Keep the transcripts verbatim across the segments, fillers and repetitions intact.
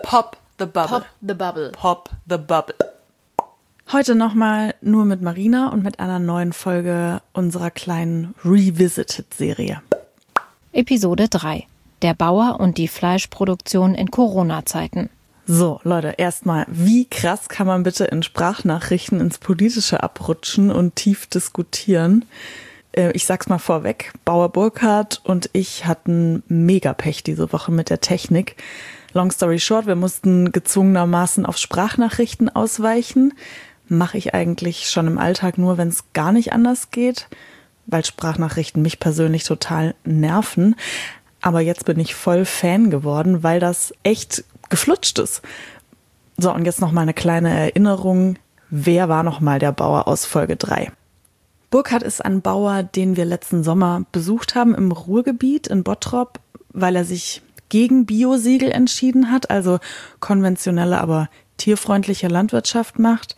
Pop the Bubble. Pop the Bubble. Pop the Bubble. Heute nochmal nur mit Marina und mit einer neuen Folge unserer kleinen Revisited-Serie. Episode drei. Der Bauer und die Fleischproduktion in Corona-Zeiten. So, Leute, erstmal, wie krass kann man bitte in Sprachnachrichten ins Politische abrutschen und tief diskutieren? Äh, ich sag's mal vorweg, Bauer Burkhard und ich hatten mega Pech diese Woche mit der Technik. Long story short, wir mussten gezwungenermaßen auf Sprachnachrichten ausweichen. Mache ich eigentlich schon im Alltag nur, wenn es gar nicht anders geht, weil Sprachnachrichten mich persönlich total nerven. Aber jetzt bin ich voll Fan geworden, weil das echt geflutscht ist. So, und jetzt noch mal eine kleine Erinnerung. Wer war noch mal der Bauer aus Folge drei? Burkhard ist ein Bauer, den wir letzten Sommer besucht haben im Ruhrgebiet in Bottrop, weil er sich gegen Biosiegel entschieden hat, also konventionelle, aber tierfreundliche Landwirtschaft macht.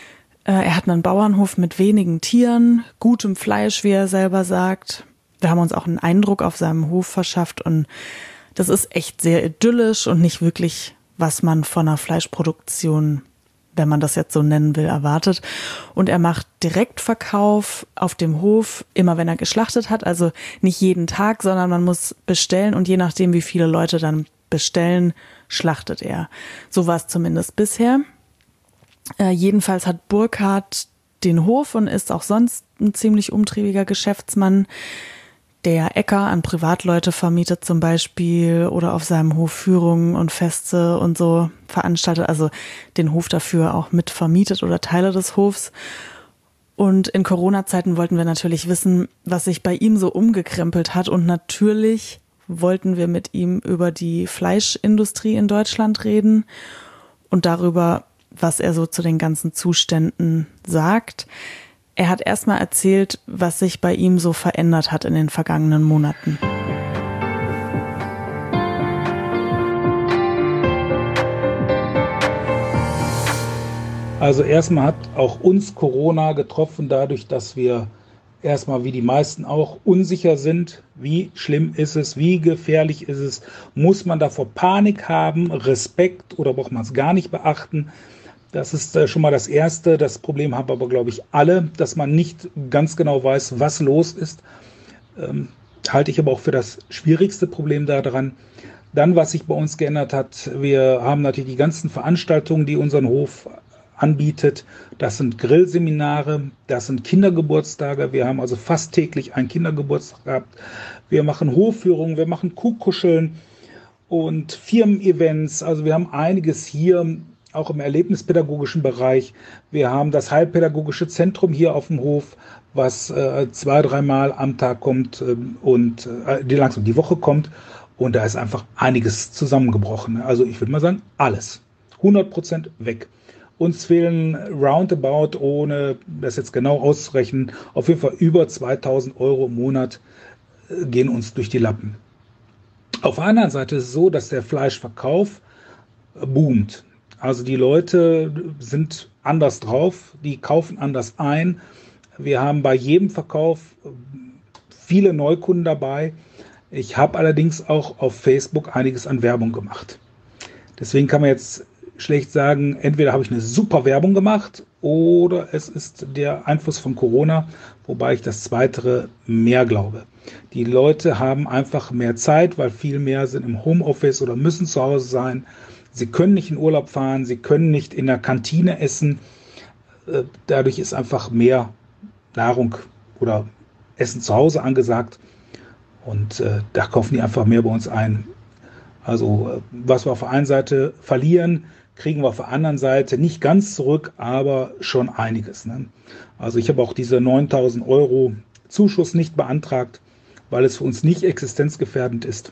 Er hat einen Bauernhof mit wenigen Tieren, gutem Fleisch, wie er selber sagt. Wir haben uns auch einen Eindruck auf seinem Hof verschafft und das ist echt sehr idyllisch und nicht wirklich, was man von einer Fleischproduktion, wenn man das jetzt so nennen will, erwartet. Und er macht Direktverkauf auf dem Hof, immer wenn er geschlachtet hat, also nicht jeden Tag, sondern man muss bestellen und je nachdem, wie viele Leute dann bestellen, schlachtet er. So war es zumindest bisher. Äh, jedenfalls hat Burkhard den Hof und ist auch sonst ein ziemlich umtriebiger Geschäftsmann, der Äcker an Privatleute vermietet zum Beispiel oder auf seinem Hof Führungen und Feste und so veranstaltet, also den Hof dafür auch mit vermietet oder Teile des Hofs. Und in Corona-Zeiten wollten wir natürlich wissen, was sich bei ihm so umgekrempelt hat und natürlich wollten wir mit ihm über die Fleischindustrie in Deutschland reden und darüber, was er so zu den ganzen Zuständen sagt. Er hat erstmal erzählt, was sich bei ihm so verändert hat in den vergangenen Monaten. Also erstmal hat auch uns Corona getroffen, dadurch, dass wir erstmal wie die meisten auch unsicher sind. Wie schlimm ist es? Wie gefährlich ist es? Muss man davor Panik haben, Respekt oder braucht man es gar nicht beachten? Das ist äh, schon mal das Erste. Das Problem haben aber, glaube ich, alle, dass man nicht ganz genau weiß, was los ist. Ähm, halte ich aber auch für das schwierigste Problem daran. Dann, was sich bei uns geändert hat, wir haben natürlich die ganzen Veranstaltungen, die unseren Hof anbietet. Das sind Grillseminare, das sind Kindergeburtstage. Wir haben also fast täglich einen Kindergeburtstag gehabt. Wir machen Hofführungen, wir machen Kuhkuscheln und Firmen-Events. Also wir haben einiges hier, auch im erlebnispädagogischen Bereich. Wir haben das Heilpädagogische Zentrum hier auf dem Hof, was äh, zwei, dreimal am Tag kommt äh, und äh, die langsam die Woche kommt. Und da ist einfach einiges zusammengebrochen. Also ich würde mal sagen, alles. hundert Prozent weg. Uns fehlen roundabout, ohne das jetzt genau auszurechnen, auf jeden Fall über zweitausend Euro im Monat äh, gehen uns durch die Lappen. Auf der anderen Seite ist es so, dass der Fleischverkauf äh, boomt. Also die Leute sind anders drauf, die kaufen anders ein. Wir haben bei jedem Verkauf viele Neukunden dabei. Ich habe allerdings auch auf Facebook einiges an Werbung gemacht. Deswegen kann man jetzt schlecht sagen, entweder habe ich eine super Werbung gemacht oder es ist der Einfluss von Corona, wobei ich das Zweite mehr glaube. Die Leute haben einfach mehr Zeit, weil viel mehr sind im Homeoffice oder müssen zu Hause sein. Sie können nicht in Urlaub fahren, sie können nicht in der Kantine essen. Dadurch ist einfach mehr Nahrung oder Essen zu Hause angesagt. Und äh, da kaufen die einfach mehr bei uns ein. Also was wir auf der einen Seite verlieren, kriegen wir auf der anderen Seite nicht ganz zurück, aber schon einiges. Ne? Also ich habe auch diese neuntausend Euro Zuschuss nicht beantragt, weil es für uns nicht existenzgefährdend ist.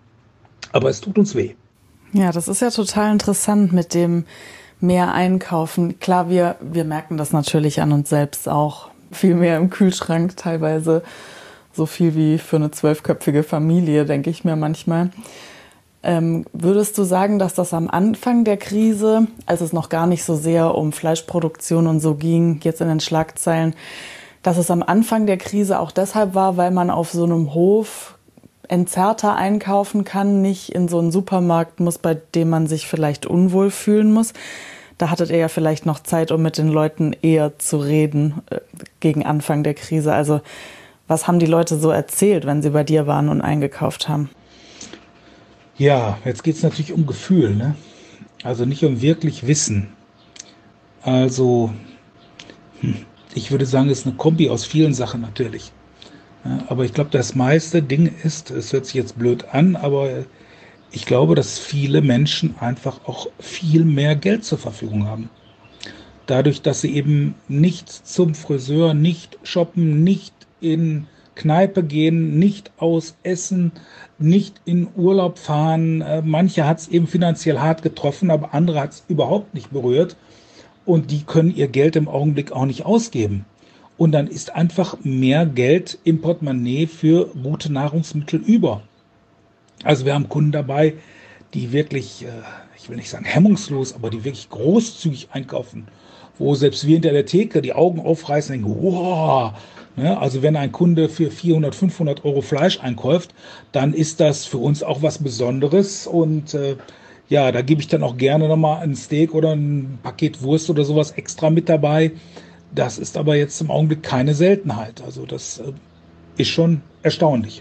Aber es tut uns weh. Ja, das ist ja total interessant mit dem mehr einkaufen. Klar, wir, wir merken das natürlich an uns selbst auch. Viel mehr im Kühlschrank, teilweise so viel wie für eine zwölfköpfige Familie, denke ich mir manchmal. Ähm, würdest du sagen, dass das am Anfang der Krise, als es noch gar nicht so sehr um Fleischproduktion und so ging, jetzt in den Schlagzeilen, dass es am Anfang der Krise auch deshalb war, weil man auf so einem Hof entzerrter einkaufen kann, nicht in so einen Supermarkt muss, bei dem man sich vielleicht unwohl fühlen muss. Da hattet ihr ja vielleicht noch Zeit, um mit den Leuten eher zu reden äh, gegen Anfang der Krise. Also was haben die Leute so erzählt, wenn sie bei dir waren und eingekauft haben? Ja, jetzt geht es natürlich um Gefühl, ne? Also nicht um wirklich Wissen. Also hm, ich würde sagen, es ist eine Kombi aus vielen Sachen natürlich. Ja, aber ich glaube, das meiste Ding ist, es hört sich jetzt blöd an, aber ich glaube, dass viele Menschen einfach auch viel mehr Geld zur Verfügung haben. Dadurch, dass sie eben nicht zum Friseur, nicht shoppen, nicht in Kneipe gehen, nicht aus essen, nicht in Urlaub fahren. Äh, manche hat es eben finanziell hart getroffen, aber andere hat es überhaupt nicht berührt. Und die können ihr Geld im Augenblick auch nicht ausgeben. Und dann ist einfach mehr Geld im Portemonnaie für gute Nahrungsmittel über. Also wir haben Kunden dabei, die wirklich, äh, ich will nicht sagen hemmungslos, aber die wirklich großzügig einkaufen. Wo selbst wir hinter der Theke die Augen aufreißen und denken, wow. Ja, also wenn ein Kunde für vierhundert, fünfhundert Euro Fleisch einkauft, dann ist das für uns auch was Besonderes. Und äh, ja, da gebe ich dann auch gerne nochmal ein Steak oder ein Paket Wurst oder sowas extra mit dabei. Das ist aber jetzt im Augenblick keine Seltenheit. Also das äh, ist schon erstaunlich.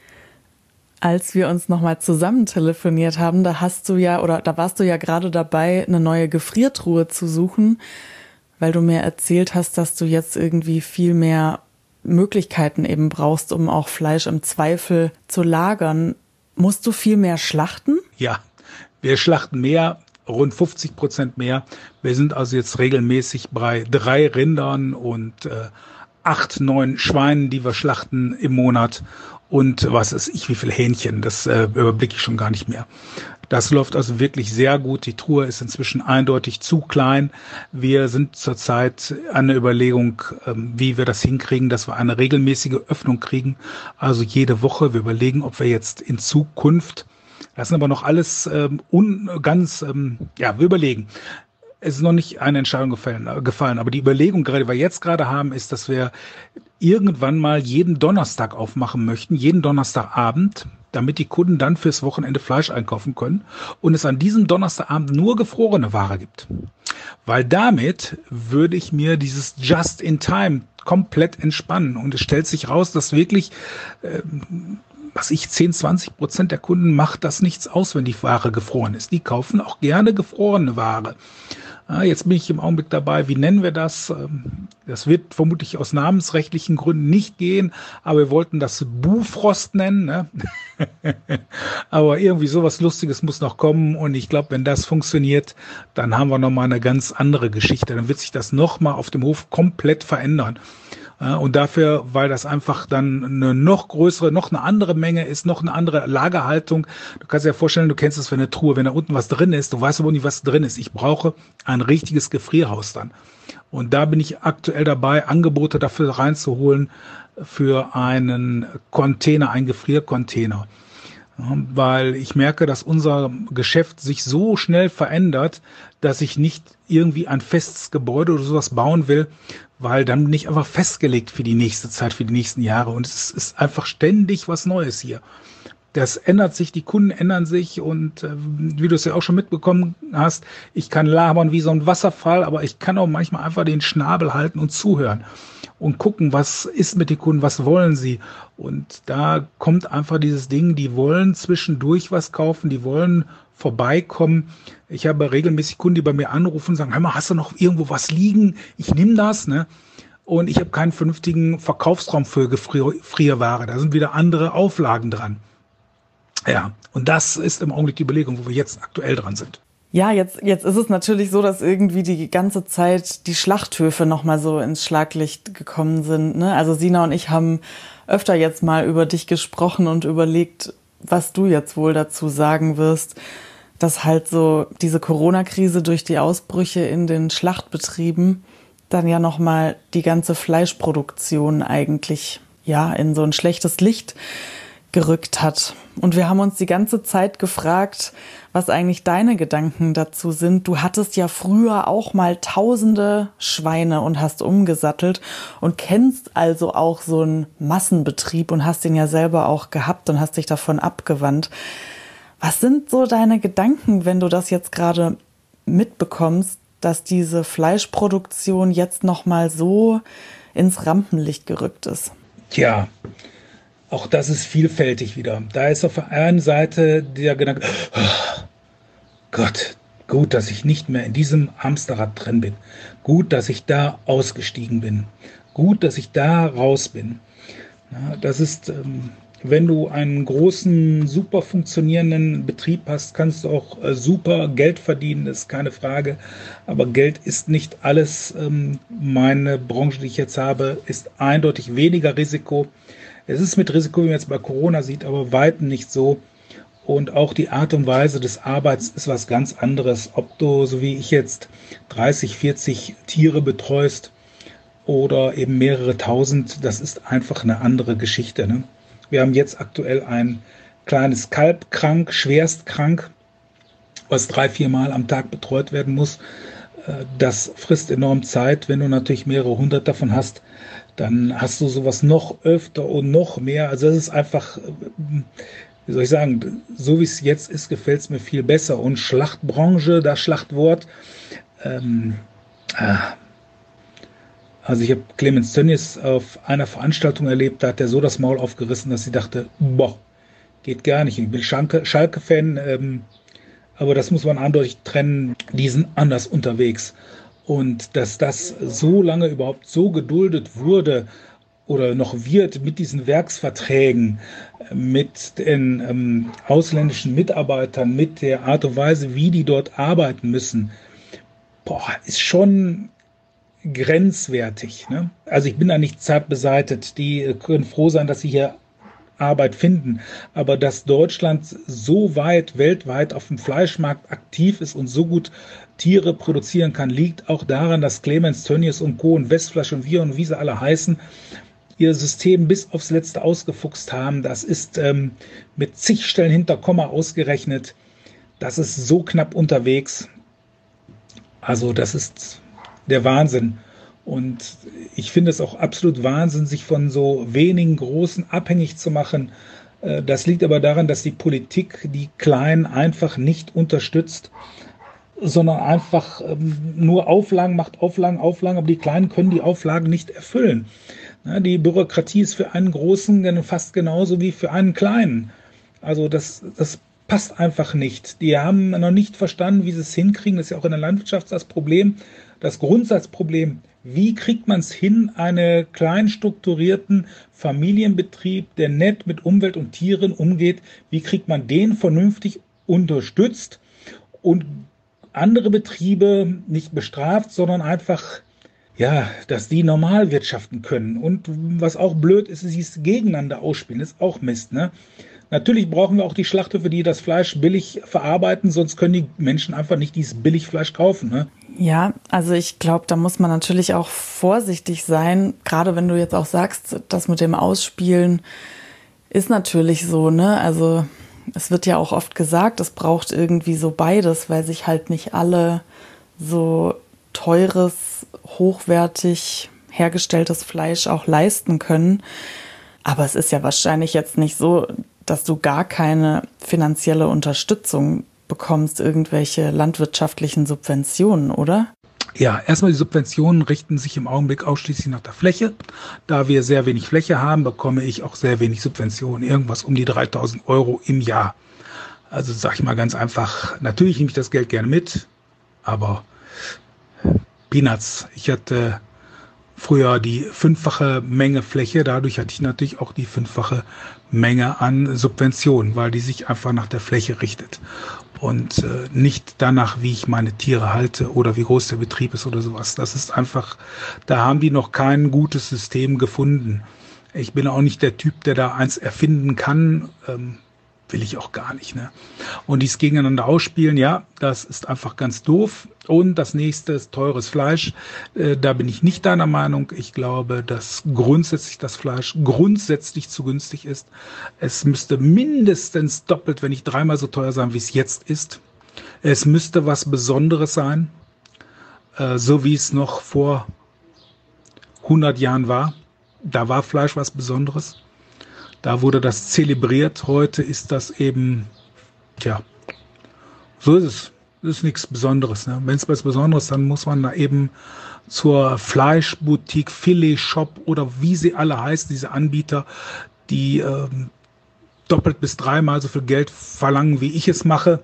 Als wir uns nochmal zusammen telefoniert haben, da hast du ja, oder da warst du ja gerade dabei, eine neue Gefriertruhe zu suchen, weil du mir erzählt hast, dass du jetzt irgendwie viel mehr Möglichkeiten eben brauchst, um auch Fleisch im Zweifel zu lagern. Musst du viel mehr schlachten? Ja, wir schlachten mehr, rund fünfzig Prozent mehr. Wir sind also jetzt regelmäßig bei drei Rindern und äh, acht, neun Schweinen, die wir schlachten im Monat. Und was ist ich, wie viel Hähnchen, das äh, überblicke ich schon gar nicht mehr. Das läuft also wirklich sehr gut. Die Truhe ist inzwischen eindeutig zu klein. Wir sind zurzeit an der Überlegung, ähm, wie wir das hinkriegen, dass wir eine regelmäßige Öffnung kriegen. Also jede Woche. Wir überlegen, ob wir jetzt in Zukunft, das sind aber noch alles ähm, un, ganz, ähm, ja, wir überlegen. Es ist noch nicht eine Entscheidung gefallen, gefallen, aber die Überlegung, gerade, die wir jetzt gerade haben, ist, dass wir irgendwann mal jeden Donnerstag aufmachen möchten, jeden Donnerstagabend, damit die Kunden dann fürs Wochenende Fleisch einkaufen können und es an diesem Donnerstagabend nur gefrorene Ware gibt. Weil damit würde ich mir dieses Just in Time komplett entspannen und es stellt sich raus, dass wirklich, äh, was ich, zehn, zwanzig Prozent der Kunden macht das nichts aus, wenn die Ware gefroren ist. Die kaufen auch gerne gefrorene Ware. Jetzt bin ich im Augenblick dabei, wie nennen wir das? Das wird vermutlich aus namensrechtlichen Gründen nicht gehen, aber wir wollten das Bufrost nennen. Ne? Aber irgendwie sowas Lustiges muss noch kommen und ich glaube, wenn das funktioniert, dann haben wir nochmal eine ganz andere Geschichte. Dann wird sich das nochmal auf dem Hof komplett verändern. Und dafür, weil das einfach dann eine noch größere, noch eine andere Menge ist, noch eine andere Lagerhaltung. Du kannst dir ja vorstellen, du kennst das für eine Truhe, wenn da unten was drin ist, du weißt aber nicht, was drin ist. Ich brauche ein richtiges Gefrierhaus dann. Und da bin ich aktuell dabei, Angebote dafür reinzuholen für einen Container, einen Gefriercontainer. Weil ich merke, dass unser Geschäft sich so schnell verändert, dass ich nicht irgendwie ein festes Gebäude oder sowas bauen will, weil dann bin ich einfach festgelegt für die nächste Zeit, für die nächsten Jahre. Und es ist einfach ständig was Neues hier. Das ändert sich, die Kunden ändern sich und äh, wie du es ja auch schon mitbekommen hast, ich kann labern wie so ein Wasserfall, aber ich kann auch manchmal einfach den Schnabel halten und zuhören und gucken, was ist mit den Kunden, was wollen sie. Und da kommt einfach dieses Ding, die wollen zwischendurch was kaufen, die wollen vorbeikommen. Ich habe regelmäßig Kunden, die bei mir anrufen und sagen, hör mal, hast du noch irgendwo was liegen? Ich nehme das, ne? Und ich habe keinen vernünftigen Verkaufsraum für Gefrierware. Da sind wieder andere Auflagen dran. Ja, und das ist im Augenblick die Überlegung, wo wir jetzt aktuell dran sind. Ja, jetzt, jetzt ist es natürlich so, dass irgendwie die ganze Zeit die Schlachthöfe nochmal so ins Schlaglicht gekommen sind, ne? Also Sina und ich haben öfter jetzt mal über dich gesprochen und überlegt, was du jetzt wohl dazu sagen wirst, dass halt so diese Corona-Krise durch die Ausbrüche in den Schlachtbetrieben dann ja nochmal die ganze Fleischproduktion eigentlich ja in so ein schlechtes Licht gerückt hat. Und wir haben uns die ganze Zeit gefragt, was eigentlich deine Gedanken dazu sind. Du hattest ja früher auch mal tausende Schweine und hast umgesattelt und kennst also auch so einen Massenbetrieb und hast den ja selber auch gehabt und hast dich davon abgewandt. Was sind so deine Gedanken, wenn du das jetzt gerade mitbekommst, dass diese Fleischproduktion jetzt nochmal so ins Rampenlicht gerückt ist? Tja, auch das ist vielfältig wieder. Da ist auf der einen Seite der Gedanke, oh Gott, gut, dass ich nicht mehr in diesem Hamsterrad drin bin. Gut, dass ich da ausgestiegen bin. Gut, dass ich da raus bin. Ja, das ist, ähm, wenn du einen großen, super funktionierenden Betrieb hast, kannst du auch äh, super Geld verdienen, ist keine Frage. Aber Geld ist nicht alles. Ähm, meine Branche, die ich jetzt habe, ist eindeutig weniger Risiko. Es ist mit Risiko, wie man jetzt bei Corona sieht, aber weitem nicht so. Und auch die Art und Weise des Arbeits ist was ganz anderes. Ob du, so wie ich jetzt, dreißig, vierzig Tiere betreust oder eben mehrere tausend, das ist einfach eine andere Geschichte, ne? Wir haben jetzt aktuell ein kleines Kalb krank, schwerst krank, was drei, vier Mal am Tag betreut werden muss. Das frisst enorm Zeit. Wenn du natürlich mehrere hundert davon hast, dann hast du sowas noch öfter und noch mehr. Also das ist einfach, wie soll ich sagen, so wie es jetzt ist, gefällt es mir viel besser. Und Schlachtbranche, das Schlachtwort, ähm, äh, also ich habe Clemens Tönnies auf einer Veranstaltung erlebt, da hat er so das Maul aufgerissen, dass sie dachte, boah, geht gar nicht. Ich bin Schalke, Schalke-Fan, ähm, aber das muss man eindeutig trennen, die sind anders unterwegs. Und dass das so lange überhaupt so geduldet wurde oder noch wird mit diesen Werksverträgen, mit den ähm, ausländischen Mitarbeitern, mit der Art und Weise, wie die dort arbeiten müssen, boah, ist schon grenzwertig, ne? Also ich bin da nicht zart beseitet. Die können froh sein, dass sie hier Arbeit finden. Aber dass Deutschland so weit weltweit auf dem Fleischmarkt aktiv ist und so gut Tiere produzieren kann, liegt auch daran, dass Clemens Tönnies und Co. und Westfleisch und wir und wie sie alle heißen, ihr System bis aufs Letzte ausgefuchst haben. Das ist ähm, mit zig Stellen hinter Komma ausgerechnet. Das ist so knapp unterwegs. Also das ist der Wahnsinn. Und ich finde es auch absolut Wahnsinn, sich von so wenigen Großen abhängig zu machen. Das liegt aber daran, dass die Politik die Kleinen einfach nicht unterstützt, sondern einfach nur Auflagen macht, Auflagen, Auflagen, aber die Kleinen können die Auflagen nicht erfüllen. Die Bürokratie ist für einen Großen fast genauso wie für einen Kleinen. Also das, das passt einfach nicht. Die haben noch nicht verstanden, wie sie es hinkriegen. Das ist ja auch in der Landwirtschaft das Problem, das Grundsatzproblem. Wie kriegt man es hin, einen klein strukturierten Familienbetrieb, der nett mit Umwelt und Tieren umgeht, wie kriegt man den vernünftig unterstützt und andere Betriebe nicht bestraft, sondern einfach, ja, dass die normal wirtschaften können. Und was auch blöd ist, ist dieses Gegeneinander ausspielen, ist auch Mist, ne? Natürlich brauchen wir auch die Schlachthöfe, die das Fleisch billig verarbeiten, sonst können die Menschen einfach nicht dieses Billigfleisch kaufen, ne? Ja, also ich glaube, da muss man natürlich auch vorsichtig sein, gerade wenn du jetzt auch sagst, das mit dem Ausspielen ist natürlich so, ne? Also es wird ja auch oft gesagt, es braucht irgendwie so beides, weil sich halt nicht alle so teures, hochwertig hergestelltes Fleisch auch leisten können. Aber es ist ja wahrscheinlich jetzt nicht so, dass du gar keine finanzielle Unterstützung bekommst, irgendwelche landwirtschaftlichen Subventionen, oder? Ja, erstmal die Subventionen richten sich im Augenblick ausschließlich nach der Fläche. Da wir sehr wenig Fläche haben, bekomme ich auch sehr wenig Subventionen, irgendwas um die dreitausend Euro im Jahr. Also sage ich mal ganz einfach, natürlich nehme ich das Geld gerne mit, aber Peanuts. Ich hatte früher die fünffache Menge Fläche, dadurch hatte ich natürlich auch die fünffache Menge an Subventionen, weil die sich einfach nach der Fläche richtet und äh, nicht danach, wie ich meine Tiere halte oder wie groß der Betrieb ist oder sowas. Das ist einfach, da haben die noch kein gutes System gefunden. Ich bin auch nicht der Typ, der da eins erfinden kann. Ähm, will ich auch gar nicht. Ne? Und dies gegeneinander ausspielen, ja, das ist einfach ganz doof. Und das nächste ist teures Fleisch. Äh, da bin ich nicht deiner Meinung. Ich glaube, dass grundsätzlich das Fleisch grundsätzlich zu günstig ist. Es müsste mindestens doppelt, wenn nicht dreimal so teuer sein, wie es jetzt ist. Es müsste was Besonderes sein, äh, so wie es noch vor hundert Jahren war. Da war Fleisch was Besonderes. Da wurde das zelebriert. Heute ist das eben, tja, so ist es. Das ist nichts Besonderes. Ne? Wenn es was Besonderes ist, dann muss man da eben zur Fleischboutique, Filet-Shop oder wie sie alle heißen, diese Anbieter, die ähm, doppelt bis dreimal so viel Geld verlangen, wie ich es mache.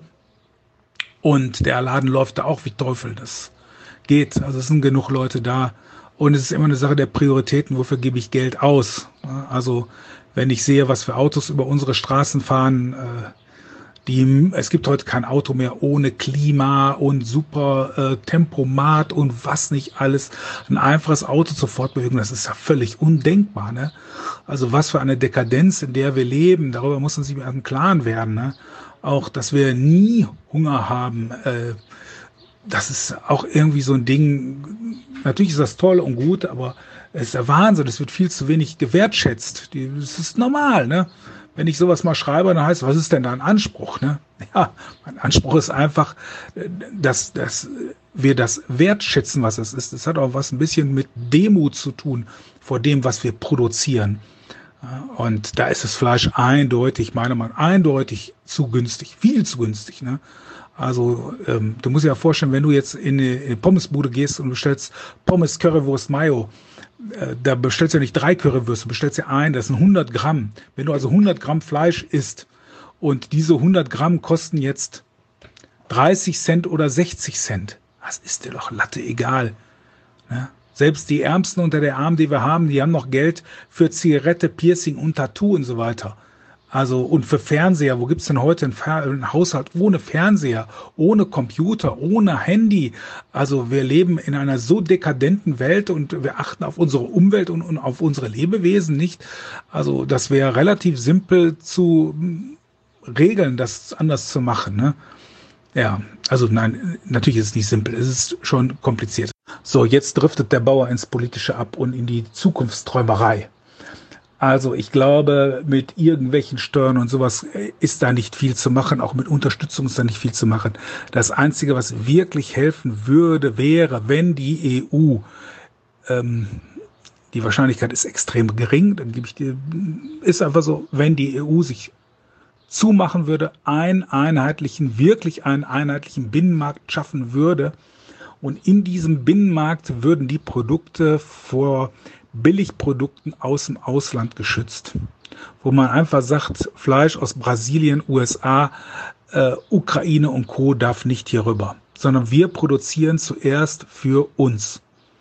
Und der Laden läuft da auch wie Teufel. Das geht. Also es sind genug Leute da. Und es ist immer eine Sache der Prioritäten. Wofür gebe ich Geld aus? Also wenn ich sehe, was für Autos über unsere Straßen fahren, äh, die, es gibt heute kein Auto mehr ohne Klima und super äh, Tempomat und was nicht alles. Ein einfaches Auto zur Fortbewegung, das ist ja völlig undenkbar. Ne? Also was für eine Dekadenz, in der wir leben, darüber muss man sich im Klaren werden. Ne? Auch, dass wir nie Hunger haben, äh, das ist auch irgendwie so ein Ding. Natürlich ist das toll und gut, aber es ist der Wahnsinn. Es wird viel zu wenig gewertschätzt. Das ist normal, ne? Wenn ich sowas mal schreibe, dann heißt, was ist denn dein Anspruch, ne? Ja, mein Anspruch ist einfach, dass, dass wir das wertschätzen, was es ist. Das hat auch was ein bisschen mit Demut zu tun vor dem, was wir produzieren. Und da ist das Fleisch eindeutig, meiner Meinung nach, eindeutig zu günstig, viel zu günstig, ne? Also ähm, du musst dir ja vorstellen, wenn du jetzt in eine, in eine Pommesbude gehst und bestellst Pommes, Currywurst, Mayo, äh, da bestellst du ja nicht drei Currywürste, bestellst ja ein, das sind hundert Gramm. Wenn du also hundert Gramm Fleisch isst und diese hundert Gramm kosten jetzt dreißig Cent oder sechzig Cent, das ist dir doch Latte egal. Ne? Selbst die Ärmsten unter der Armen, die wir haben, die haben noch Geld für Zigarette, Piercing und Tattoo und so weiter. Also und für Fernseher, wo gibt's denn heute einen, Fer- einen Haushalt ohne Fernseher, ohne Computer, ohne Handy? Also wir leben in einer so dekadenten Welt und wir achten auf unsere Umwelt und, und auf unsere Lebewesen nicht. Also das wäre relativ simpel zu regeln, das anders zu machen. Ne? Ja, also nein, natürlich ist es nicht simpel, es ist schon kompliziert. So, jetzt driftet der Bauer ins Politische ab und in die Zukunftsträumerei. Also ich glaube, mit irgendwelchen Steuern und sowas ist da nicht viel zu machen. Auch mit Unterstützung ist da nicht viel zu machen. Das Einzige, was wirklich helfen würde, wäre, wenn die E U, ähm, die Wahrscheinlichkeit ist extrem gering, dann gebe ich dir, ist einfach so, wenn die E U sich zumachen würde, einen einheitlichen, wirklich einen einheitlichen Binnenmarkt schaffen würde und in diesem Binnenmarkt würden die Produkte vor Billigprodukten aus dem Ausland geschützt, wo man einfach sagt, Fleisch aus Brasilien, U S A, äh, Ukraine und Co. darf nicht hier rüber, sondern wir produzieren zuerst für uns.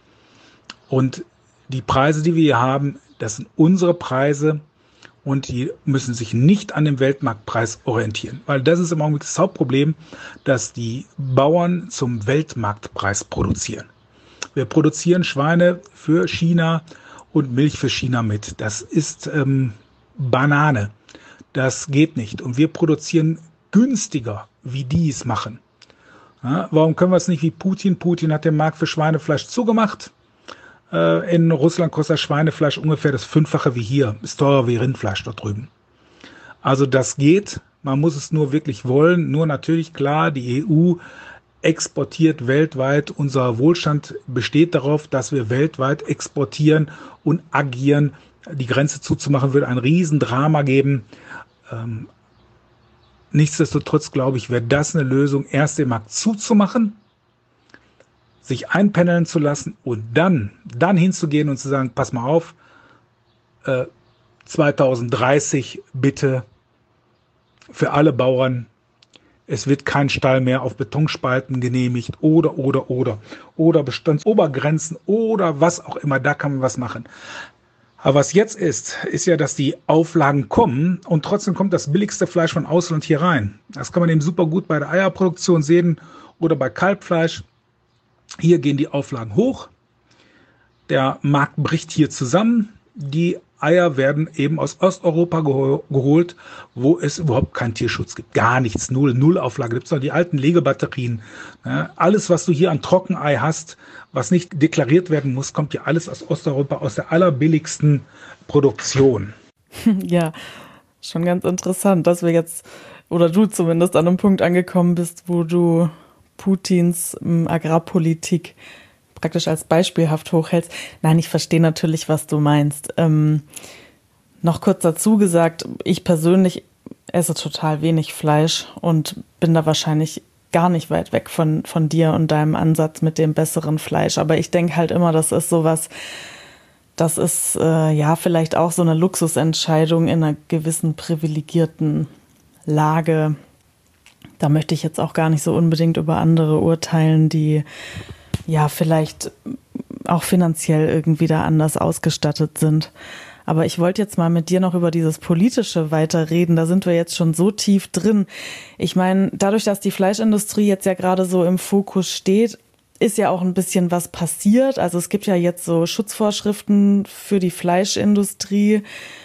Und die Preise, die wir hier haben, das sind unsere Preise und die müssen sich nicht an dem Weltmarktpreis orientieren, weil das ist im Augenblick das Hauptproblem, dass die Bauern zum Weltmarktpreis produzieren. Wir produzieren Schweine für China und Milch für China mit. Das ist ähm, Banane. Das geht nicht. Und wir produzieren günstiger, wie die es machen. Ja, warum können wir es nicht wie Putin? Putin hat den Markt für Schweinefleisch zugemacht. Äh, in Russland kostet Schweinefleisch ungefähr das Fünffache wie hier. Ist teurer wie Rindfleisch dort drüben. Also das geht. Man muss es nur wirklich wollen. Nur natürlich klar, die E U exportiert weltweit. Unser Wohlstand besteht darauf, dass wir weltweit exportieren und agieren. Die Grenze zuzumachen würde ein Riesendrama geben. Ähm, nichtsdestotrotz, glaube ich, wäre das eine Lösung, erst den Markt zuzumachen, sich einpendeln zu lassen und dann, dann hinzugehen und zu sagen, pass mal auf, äh, zwanzig dreißig bitte für alle Bauern, es wird kein Stall mehr auf Betonspalten genehmigt oder, oder, oder, oder Bestandsobergrenzen oder was auch immer, da kann man was machen. Aber was jetzt ist, ist ja, dass die Auflagen kommen und trotzdem kommt das billigste Fleisch von Ausland hier rein. Das kann man eben super gut bei der Eierproduktion sehen oder bei Kalbfleisch. Hier gehen die Auflagen hoch, der Markt bricht hier zusammen, die Eier werden eben aus Osteuropa geho- geholt, wo es überhaupt keinen Tierschutz gibt. Gar nichts, null, null Auflage. Gibt es noch die alten Legebatterien. Ja, alles, was du hier an Trockenei hast, was nicht deklariert werden muss, kommt ja alles aus Osteuropa, aus der allerbilligsten Produktion. Ja, schon ganz interessant, dass wir jetzt, oder du zumindest an einem Punkt angekommen bist, wo du Putins ähm, Agrarpolitik praktisch als beispielhaft hochhältst. Nein, ich verstehe natürlich, was du meinst. Ähm, noch kurz dazu gesagt, ich persönlich esse total wenig Fleisch und bin da wahrscheinlich gar nicht weit weg von, von dir und deinem Ansatz mit dem besseren Fleisch. Aber ich denke halt immer, das ist sowas, das ist äh, ja vielleicht auch so eine Luxusentscheidung in einer gewissen privilegierten Lage. Da möchte ich jetzt auch gar nicht so unbedingt über andere urteilen, die ja vielleicht auch finanziell irgendwie da anders ausgestattet sind. Aber ich wollte jetzt mal mit dir noch über dieses Politische weiterreden. Da sind wir jetzt schon so tief drin. Ich meine, dadurch, dass die Fleischindustrie jetzt ja gerade so im Fokus steht, ist ja auch ein bisschen was passiert. Also es gibt ja jetzt so Schutzvorschriften für die Fleischindustrie.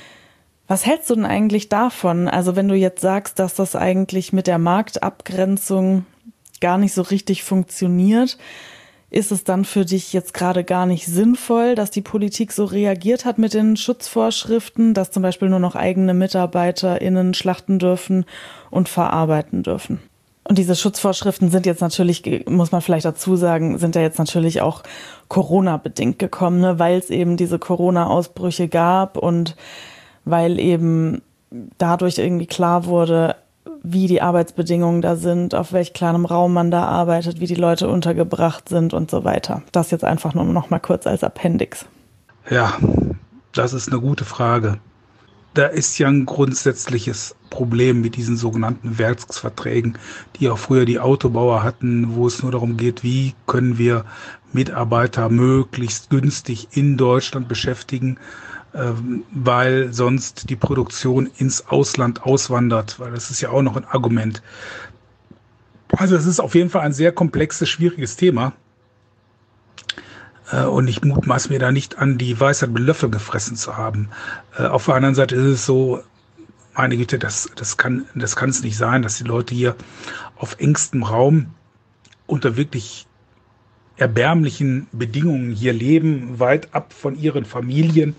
Was hältst du denn eigentlich davon? Also wenn du jetzt sagst, dass das eigentlich mit der Marktabgrenzung gar nicht so richtig funktioniert, ist es dann für dich jetzt gerade gar nicht sinnvoll, dass die Politik so reagiert hat mit den Schutzvorschriften, dass zum Beispiel nur noch eigene MitarbeiterInnen schlachten dürfen und verarbeiten dürfen? Und diese Schutzvorschriften sind jetzt natürlich, muss man vielleicht dazu sagen, sind ja jetzt natürlich auch Corona-bedingt gekommen, ne? Weil es eben diese Corona-Ausbrüche gab und weil eben dadurch irgendwie klar wurde, wie die Arbeitsbedingungen da sind, auf welch kleinem Raum man da arbeitet, wie die Leute untergebracht sind und so weiter. Das jetzt einfach nur noch mal kurz als Appendix. Ja, das ist eine gute Frage. Da ist ja ein grundsätzliches Problem mit diesen sogenannten Werksverträgen, die auch früher die Autobauer hatten, wo es nur darum geht, wie können wir Mitarbeiter möglichst günstig in Deutschland beschäftigen, weil sonst die Produktion ins Ausland auswandert, weil das ist ja auch noch ein Argument. Also es ist auf jeden Fall ein sehr komplexes, schwieriges Thema. Und ich mutmaß mir da nicht an, die Weisheit mit Löffel gefressen zu haben. Auf der anderen Seite ist es so, meine Güte, das, das kann, das kann es nicht sein, dass die Leute hier auf engstem Raum unter wirklich erbärmlichen Bedingungen hier leben, weit ab von ihren Familien.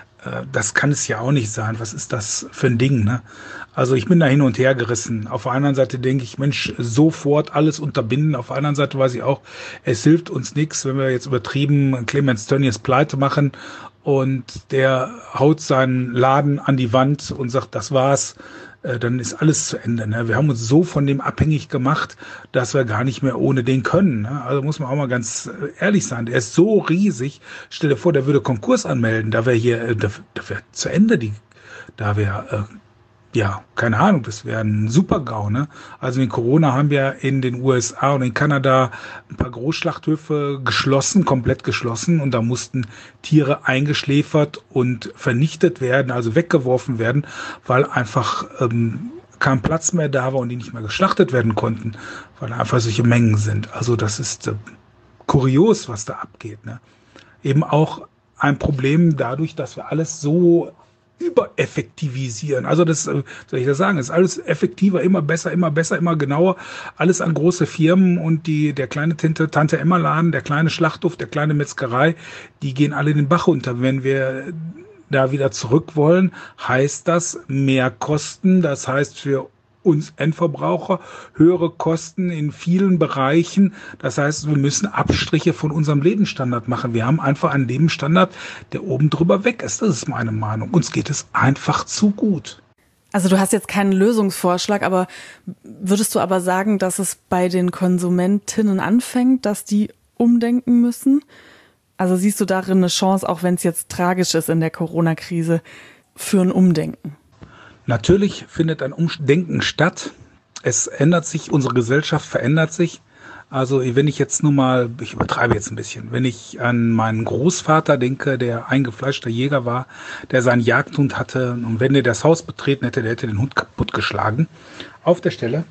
Das kann es ja auch nicht sein. Was ist das für ein Ding, ne? Also ich bin da hin und her gerissen. Auf der anderen Seite denke ich, Mensch, sofort alles unterbinden. Auf der anderen Seite weiß ich auch, es hilft uns nichts, wenn wir jetzt übertrieben Clemens Tönnies pleite machen und der haut seinen Laden an die Wand und sagt, das war's. Dann ist alles zu Ende. Ne? Wir haben uns so von dem abhängig gemacht, dass wir gar nicht mehr ohne den können. Ne? Also muss man auch mal ganz ehrlich sein. Der ist so riesig. Stell dir vor, der würde Konkurs anmelden. Da wäre hier, da, da wäre zu Ende die, da wäre, äh, ja, keine Ahnung, das wäre ein Super-GAU. Ne? Also in Corona haben wir in den U S A und in Kanada ein paar Großschlachthöfe geschlossen, komplett geschlossen. Und da mussten Tiere eingeschläfert und vernichtet werden, also weggeworfen werden, weil einfach ähm, kein Platz mehr da war und die nicht mehr geschlachtet werden konnten, weil einfach solche Mengen sind. Also das ist äh, kurios, was da abgeht. Ne? Eben auch ein Problem dadurch, dass wir alles so übereffektivisieren. Also das, soll ich das sagen, ist alles effektiver, immer besser, immer besser, immer genauer. Alles an große Firmen und die, der kleine Tante, Tante Emma Laden, der kleine Schlachthof, der kleine Metzgerei, die gehen alle in den Bach unter. Wenn wir da wieder zurück wollen, heißt das mehr Kosten. Das heißt für uns Endverbraucher höhere Kosten in vielen Bereichen. Das heißt, wir müssen Abstriche von unserem Lebensstandard machen. Wir haben einfach einen Lebensstandard, der oben drüber weg ist. Das ist meine Meinung. Uns geht es einfach zu gut. Also du hast jetzt keinen Lösungsvorschlag, aber würdest du aber sagen, dass es bei den Konsumentinnen anfängt, dass die umdenken müssen? Also siehst du darin eine Chance, auch wenn es jetzt tragisch ist in der Corona-Krise, für ein Umdenken? Natürlich findet ein Umdenken statt. Es ändert sich, unsere Gesellschaft verändert sich. Also wenn ich jetzt nur mal, ich übertreibe jetzt ein bisschen, wenn ich an meinen Großvater denke, der eingefleischter Jäger war, der seinen Jagdhund hatte und wenn der das Haus betreten hätte, der hätte den Hund kaputtgeschlagen auf der Stelle.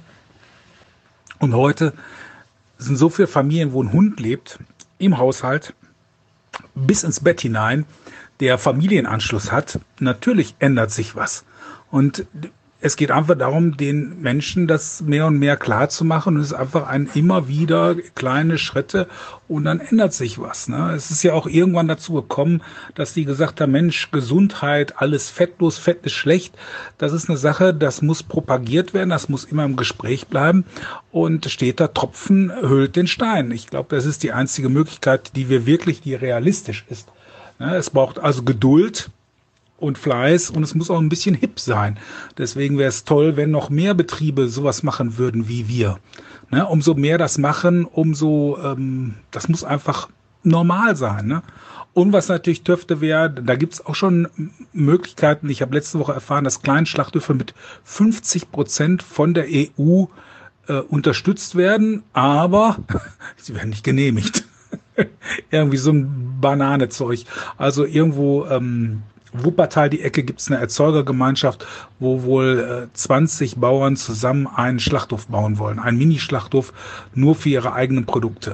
Und heute sind so viele Familien, wo ein Hund lebt, im Haushalt, bis ins Bett hinein, der Familienanschluss hat, natürlich ändert sich was. Und es geht einfach darum, den Menschen das mehr und mehr klar zu machen. Und es ist einfach ein immer wieder kleine Schritte und dann ändert sich was. Ne? Es ist ja auch irgendwann dazu gekommen, dass die gesagt haben, Mensch, Gesundheit, alles fettlos, Fett ist schlecht. Das ist eine Sache, das muss propagiert werden, das muss immer im Gespräch bleiben. Und steter Tropfen höhlt den Stein. Ich glaube, das ist die einzige Möglichkeit, die wir wirklich, die realistisch ist. Ne? Es braucht also Geduld und Fleiß und es muss auch ein bisschen hip sein. Deswegen wäre es toll, wenn noch mehr Betriebe sowas machen würden wie wir. Ne? Umso mehr das machen, umso, ähm, das muss einfach normal sein. Ne? Und was natürlich dürfte wäre, da gibt es auch schon Möglichkeiten. Ich habe letzte Woche erfahren, dass Kleinschlachthöfe mit fünfzig Prozent von der E U äh, unterstützt werden, aber sie werden nicht genehmigt. Irgendwie so ein Bananezeug. Also irgendwo ähm, Wuppertal, die Ecke, gibt es eine Erzeugergemeinschaft, wo wohl äh, zwanzig Bauern zusammen einen Schlachthof bauen wollen. Einen Mini-Schlachthof nur für ihre eigenen Produkte.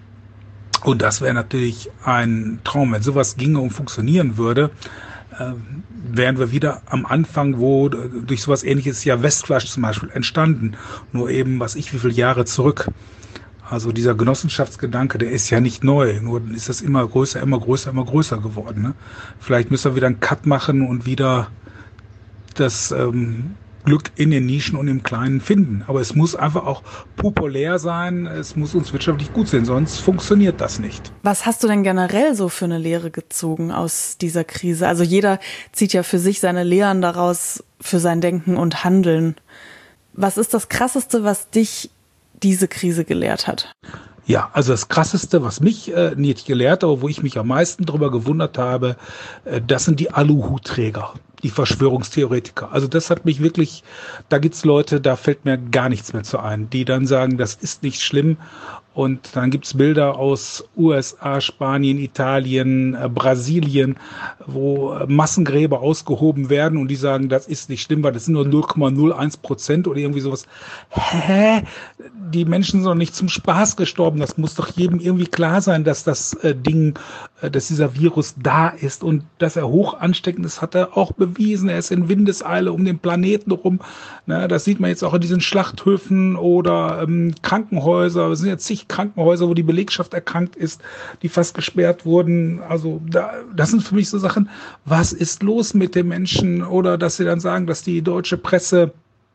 Und das wäre natürlich ein Traum. Wenn sowas ginge und funktionieren würde, äh, wären wir wieder am Anfang, wo äh, durch sowas Ähnliches ist ja Westfleisch zum Beispiel entstanden. Nur eben, was ich, wie viele Jahre zurück. Also dieser Genossenschaftsgedanke, der ist ja nicht neu, nur ist das immer größer, immer größer, immer größer geworden. Ne? Vielleicht müssen wir wieder einen Cut machen und wieder das ähm, Glück in den Nischen und im Kleinen finden. Aber es muss einfach auch populär sein, es muss uns wirtschaftlich gut sein, sonst funktioniert das nicht. Was hast du denn generell so für eine Lehre gezogen aus dieser Krise? Also jeder zieht ja für sich seine Lehren daraus, für sein Denken und Handeln. Was ist das Krasseste, was dich diese Krise gelehrt hat? Ja, also das Krasseste, was mich äh, nicht gelehrt, aber wo ich mich am meisten darüber gewundert habe, äh, das sind die Aluhutträger, die Verschwörungstheoretiker. Also das hat mich wirklich, da gibt's Leute, da fällt mir gar nichts mehr zu ein, die dann sagen, das ist nicht schlimm. Und dann gibt's Bilder aus U S A, Spanien, Italien, äh, Brasilien, wo äh, Massengräber ausgehoben werden und die sagen, das ist nicht schlimm, weil das sind nur null Komma null eins Prozent oder irgendwie sowas. Hä? Die Menschen sind doch nicht zum Spaß gestorben. Das muss doch jedem irgendwie klar sein, dass das äh, Ding, äh, dass dieser Virus da ist und dass er hoch ansteckend ist, hat er auch bewiesen. Er ist in Windeseile um den Planeten rum. Na, das sieht man jetzt auch in diesen Schlachthöfen oder ähm, Krankenhäuser. Es sind jetzt zig Krankenhäuser, wo die Belegschaft erkrankt ist, die fast gesperrt wurden. Also da, das sind für mich so Sachen, was ist los mit den Menschen? Oder dass sie dann sagen, dass die deutsche Presse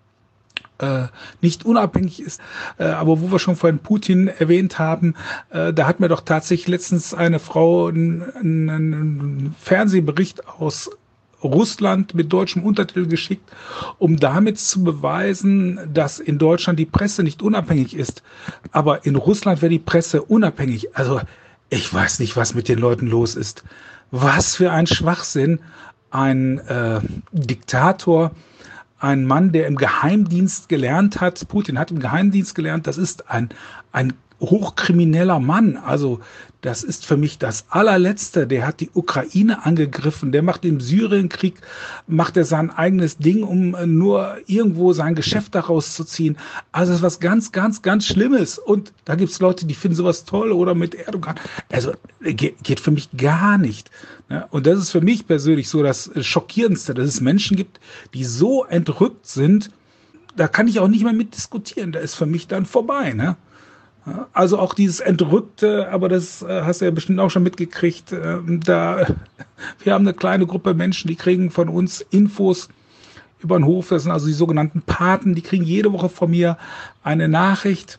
äh, nicht unabhängig ist. Äh, aber wo wir schon vorhin Putin erwähnt haben, äh, da hat mir doch tatsächlich letztens eine Frau einen, einen Fernsehbericht aus Russland mit deutschem Untertitel geschickt, um damit zu beweisen, dass in Deutschland die Presse nicht unabhängig ist. Aber in Russland wäre die Presse unabhängig. Also ich weiß nicht, was mit den Leuten los ist. Was für ein Schwachsinn. Ein äh, Diktator, ein Mann, der im Geheimdienst gelernt hat, Putin hat im Geheimdienst gelernt, das ist ein, ein hochkrimineller Mann. Also das ist für mich das allerletzte. Der hat die Ukraine angegriffen. Der macht im Syrienkrieg, macht er sein eigenes Ding, um nur irgendwo sein Geschäft daraus zu ziehen. Also das ist was ganz, ganz, ganz Schlimmes. Und da gibt es Leute, die finden sowas toll oder mit Erdogan. Also geht, geht für mich gar nicht. Und das ist für mich persönlich so das Schockierendste, dass es Menschen gibt, die so entrückt sind, da kann ich auch nicht mehr mit diskutieren. Da ist für mich dann vorbei, ne? Also auch dieses Entrückte, aber das äh, hast du ja bestimmt auch schon mitgekriegt, äh, da, wir haben eine kleine Gruppe Menschen, die kriegen von uns Infos über den Hof, das sind also die sogenannten Paten, die kriegen jede Woche von mir eine Nachricht,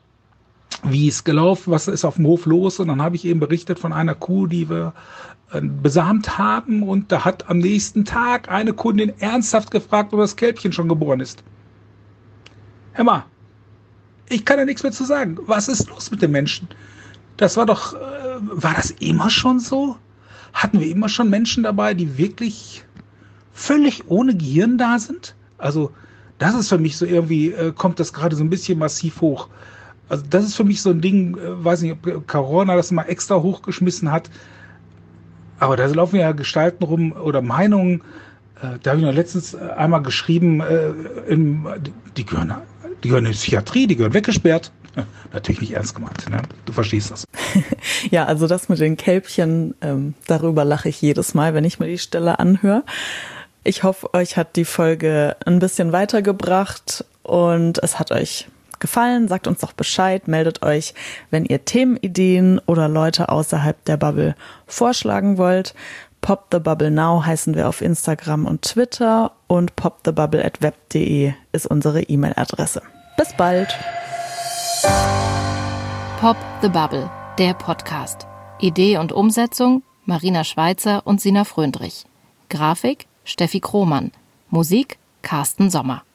wie es gelaufen, was ist auf dem Hof los, und dann habe ich eben berichtet von einer Kuh, die wir äh, besamt haben, und da hat am nächsten Tag eine Kundin ernsthaft gefragt, ob das Kälbchen schon geboren ist. Hör mal, ich kann ja nichts mehr zu sagen. Was ist los mit den Menschen? Das war doch, äh, war das immer schon so? Hatten wir immer schon Menschen dabei, die wirklich völlig ohne Gehirn da sind? Also das ist für mich so irgendwie, äh, kommt das gerade so ein bisschen massiv hoch. Also das ist für mich so ein Ding, äh, weiß nicht, ob Corona das mal extra hochgeschmissen hat. Aber da laufen ja Gestalten rum oder Meinungen. Äh, da habe ich noch letztens einmal geschrieben, äh, in, die gehören Die gehören in die Psychiatrie, die gehören weggesperrt. Natürlich nicht ernst gemeint, ne? Du verstehst das. Ja, also das mit den Kälbchen, ähm, darüber lache ich jedes Mal, wenn ich mir die Stelle anhöre. Ich hoffe, euch hat die Folge ein bisschen weitergebracht und es hat euch gefallen. Sagt uns doch Bescheid, meldet euch, wenn ihr Themenideen oder Leute außerhalb der Bubble vorschlagen wollt. Pop the Bubble Now heißen wir auf Instagram und Twitter und popthebubble at web punkt de ist unsere E-Mail-Adresse. Bis bald! Pop the Bubble, der Podcast. Idee und Umsetzung Marina Schweizer und Sina Fröndrich. Grafik Steffi Krohmann. Musik Carsten Sommer.